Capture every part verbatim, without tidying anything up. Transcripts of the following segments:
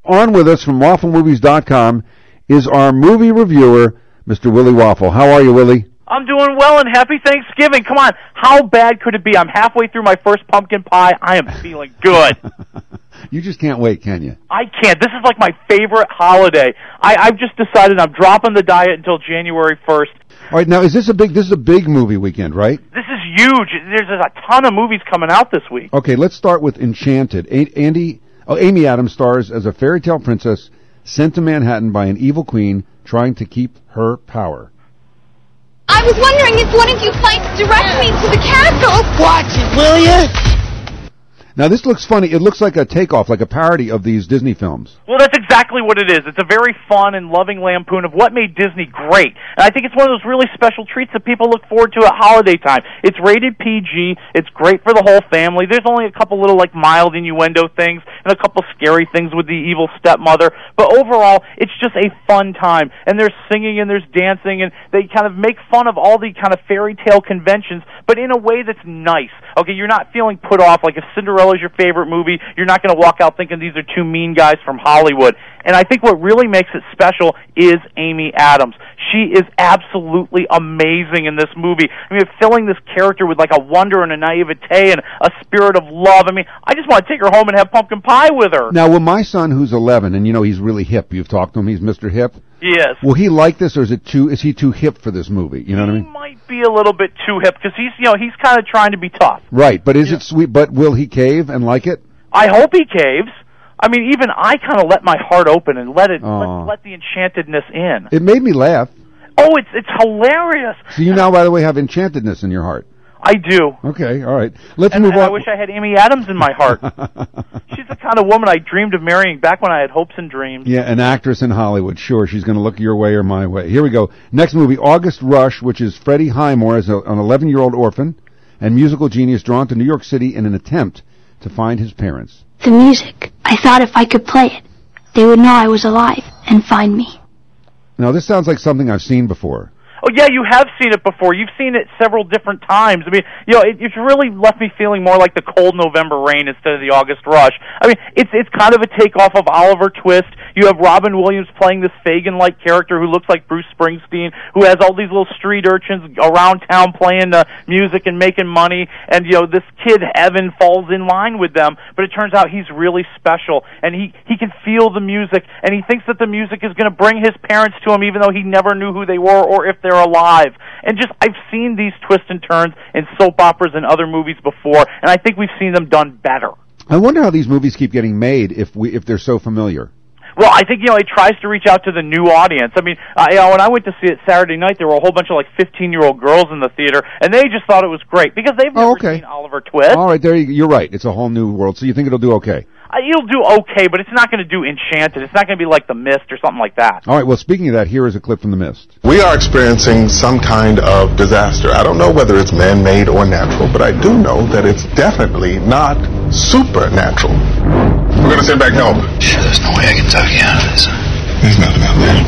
On with us from waffle movies dot com is our movie reviewer, Mister Willie Waffle. How are you, Willie? I'm doing well, and happy Thanksgiving. Come on, how bad could it be? I'm halfway through my first pumpkin pie. I am feeling good. You just can't wait, can you? I can't. This is like my favorite holiday. I, I've just decided I'm dropping the diet until January first. All right, now, is this a big, this is a big movie weekend, right? This is huge. There's a ton of movies coming out this week. Okay, let's start with Enchanted. A- Andy, oh, Amy Adams stars as a fairy tale princess sent to Manhattan by an evil queen trying to keep her power. I was wondering if one of you flights direct me to the castle. Watch it, will you? Now, this looks funny. It looks like a takeoff, like a parody of these Disney films. Well, that's exactly what it is. It's a very fun and loving lampoon of what made Disney great. And I think it's one of those really special treats that people look forward to at holiday time. It's rated P G. It's great for the whole family. There's only a couple little, like, mild innuendo things and a couple scary things with the evil stepmother. But overall, it's just a fun time. And there's singing and there's dancing, and they kind of make fun of all the kind of fairy tale conventions, but in a way that's nice. Okay, you're not feeling put off. Like if Cinderella is your favorite movie, you're not going to walk out thinking these are two mean guys from Hollywood. And I think what really makes it special is Amy Adams. She is absolutely amazing in this movie. I mean, filling this character with like a wonder and a naivete and a spirit of love. I mean, I just want to take her home and have pumpkin pie with her. Now, will my son, who's eleven, and you know he's really hip, you've talked to him, he's Mister Hip. Yes. Will he like this, or is it too? Is he too hip for this movie? You know what I mean? He might be a little bit too hip because he's, you know, he's kind of trying to be tough. Right, but is Yeah. it sweet? But will he cave and like it? I hope he caves. I mean, even I kind of let my heart open and let it Aw. let, let the enchantedness in. It made me laugh. Oh, it's it's hilarious. So you now, by the way, have enchantedness in your heart. I do. Okay, all right. Let's And, move and on. I wish I had Amy Adams in my heart. She's the kind of woman I dreamed of marrying back when I had hopes and dreams. Yeah, an actress in Hollywood. Sure, she's going to look your way or my way. Here we go. Next movie, August Rush, which is Freddie Highmore as a, an eleven-year-old orphan and musical genius drawn to New York City in an attempt to find his parents. The music. I thought if I could play it, they would know I was alive and find me. Now, this sounds like something I've seen before. Oh, yeah, you have seen it before. You've seen it several different times. I mean, you know, it, it's really left me feeling more like the cold November rain instead of the August rush. I mean, it's it's kind of a takeoff of Oliver Twist. You have Robin Williams playing this Fagin-like character who looks like Bruce Springsteen, who has all these little street urchins around town playing uh, music and making money. And, you know, this kid, Evan, falls in line with them. But it turns out he's really special. And he, he can feel the music. And he thinks that the music is going to bring his parents to him, even though he never knew who they were or if they're alive. And just, I've seen these twists and turns in soap operas and other movies before, and I think we've seen them done better. I wonder how these movies keep getting made if we if they're so familiar. Well, I think, you know, it tries to reach out to the new audience. I mean, uh, you know, when I went to see it Saturday night, there were a whole bunch of, like, fifteen-year-old girls in the theater, and they just thought it was great, because they've never Oh, okay. seen Oliver Twist. All right, there you, you're right. It's a whole new world, so you think it'll do okay. Uh, it'll do okay, but it's not going to do Enchanted. It's not going to be like The Mist or something like that. All right, well, speaking of that, here is a clip from The Mist. We are experiencing some kind of disaster. I don't know whether it's man-made or natural, but I do know that it's definitely not supernatural. We're going to send back help. Sure, there's no way I can talk you out of this. There's nothing out there.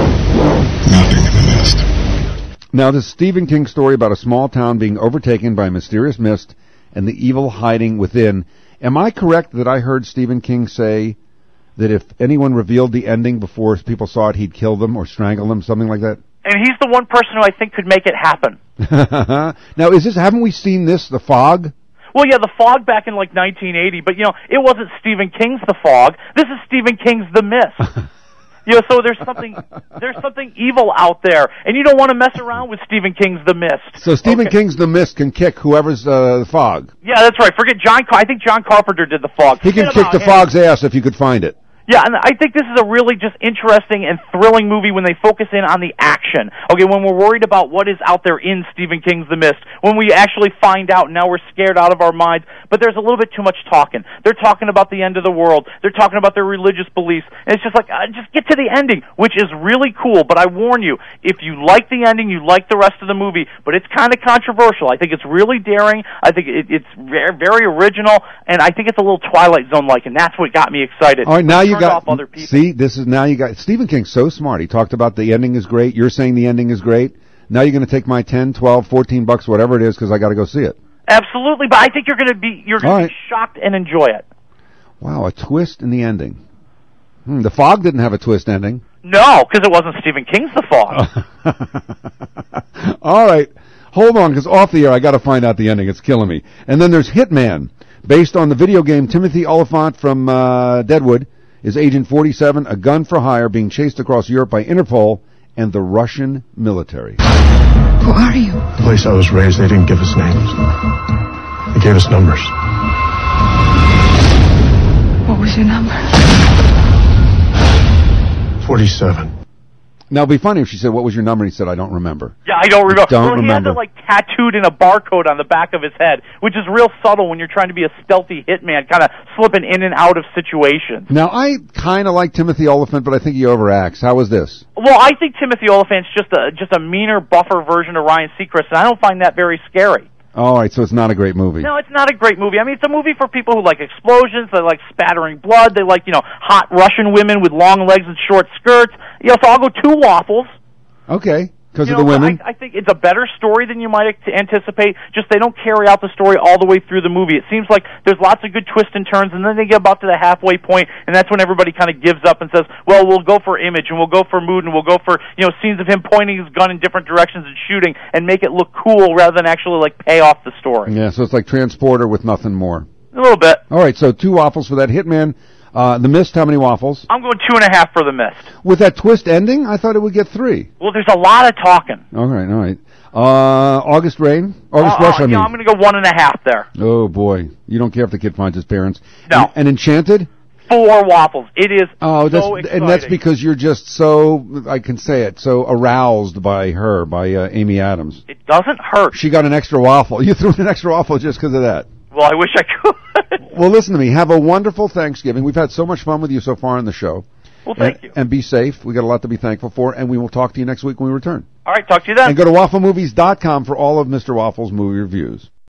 Nothing in the mist. Now, this Stephen King story about a small town being overtaken by a mysterious mist and the evil hiding within. Am I correct that I heard Stephen King say that if anyone revealed the ending before people saw it, he'd kill them or strangle them, something like that? And he's the one person who I think could make it happen. Now, is this? Haven't we seen this, The Fog? Well, yeah, The Fog back in, like, nineteen eighty, but, you know, it wasn't Stephen King's The Fog. This is Stephen King's The Mist. You know, so there's something there's something evil out there, and you don't want to mess around with Stephen King's The Mist. So Stephen Okay. King's The Mist can kick whoever's uh, The Fog. Yeah, that's right. Forget John. Car- I think John Carpenter did The Fog. He can Forget kick about The him. Fog's ass if you could find it. Yeah, and I think this is a really just interesting and thrilling movie when they focus in on the action. Okay, when we're worried about what is out there in Stephen King's The Mist, when we actually find out, now we're scared out of our minds, but there's a little bit too much talking. They're talking about the end of the world. They're talking about their religious beliefs. And it's just like, uh, just get to the ending, which is really cool. But I warn you, if you like the ending, you like the rest of the movie, but it's kind of controversial. I think it's really daring. I think it, it's very, very original, and I think it's a little Twilight Zone-like, and that's what got me excited. All right, now It you turned got... off other people. See, this is now you got... Stephen King's so smart. He talked about the ending is great. You're saying the ending is great. Now you're going to take my ten, twelve, fourteen bucks, whatever it is, because I got to go see it. Absolutely, but I think you're going to be you're going All to right. be shocked and enjoy it. Wow, a twist in the ending. Hmm, The Fog didn't have a twist ending. No, because it wasn't Stephen King's The Fog. All right. Hold on, because off the air, I got to find out the ending. It's killing me. And then there's Hitman, based on the video game Timothy Oliphant from uh, Deadwood, is Agent forty-seven, a gun for hire, being chased across Europe by Interpol and the Russian military. Who are you? The place I was raised, they didn't give us names. They gave us numbers. What was your number? forty-seven. Now, it'd be funny if she said, what was your number? And he said, I don't remember. Yeah, I don't remember. don't well, he remember. has it like tattooed in a barcode on the back of his head, which is real subtle when you're trying to be a stealthy hitman, kind of slipping in and out of situations. Now, I kind of like Timothy Oliphant, but I think he overacts. How was this? Well, I think Timothy Oliphant's just a just a meaner, buffer version of Ryan Seacrest, and I don't find that very scary. All right, so it's not a great movie. No, it's not a great movie. I mean, it's a movie for people who like explosions, they like spattering blood, they like, you know, hot Russian women with long legs and short skirts. You know, so I'll go two waffles. Okay, because You of the know, women? I, I think it's a better story than you might ex- anticipate. Just they don't carry out the story all the way through the movie. It seems like there's lots of good twists and turns, and then they get about to the halfway point, and that's when everybody kind of gives up and says, well, we'll go for image, and we'll go for mood, and we'll go for, you know, scenes of him pointing his gun in different directions and shooting, and make it look cool rather than actually, like, pay off the story. Yeah, so it's like Transporter with nothing more. A little bit. All right, so two waffles for that. Hitman. Uh, The Mist, how many waffles? I'm going two and a half for The Mist. With that twist ending, I thought it would get three. Well, there's a lot of talking. All right, all right. Uh, August Rain? August Uh, Rush, uh, I yeah, mean. I'm going to go one and a half there. Oh, boy. You don't care if the kid finds his parents. No. And, and Enchanted? Four waffles. It is Oh, that's, so exciting. and that's because you're just so, I can say it, so aroused by her, by uh, Amy Adams. It doesn't hurt. She got an extra waffle. You threw in an extra waffle just because of that. Well, I wish I could. Well, listen to me. Have a wonderful Thanksgiving. We've had so much fun with you so far on the show. Well, thank and, you. And be safe. We got a lot to be thankful for, and we will talk to you next week when we return. All right, talk to you then. And go to waffle movies dot com for all of Mister Waffle's movie reviews.